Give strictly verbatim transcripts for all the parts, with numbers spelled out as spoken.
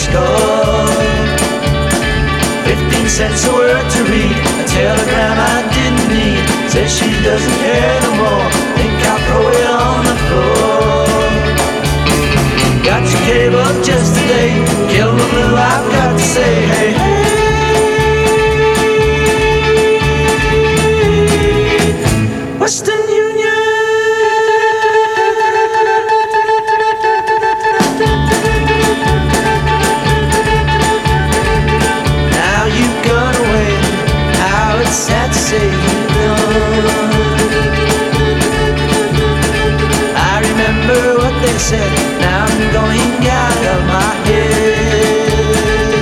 score. Fifteen cents a word to read, a telegram I didn't need. Says she doesn't care no more, think I'll throw it on the floor. Got your cable just today, kill the blue, I've got to say, hey, hey. Western Union. Now you've gone away, how it's sad to say you've gone. I remember what they said, now I'm going out of my head.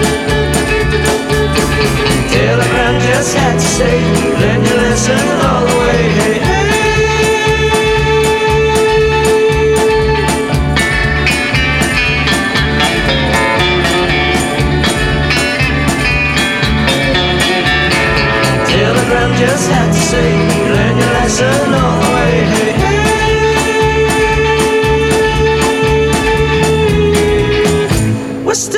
Telegram just had to say, learn your lesson all the way, hey, hey. Telegram just had to say, learn your lesson all the way, hey, hey. What's the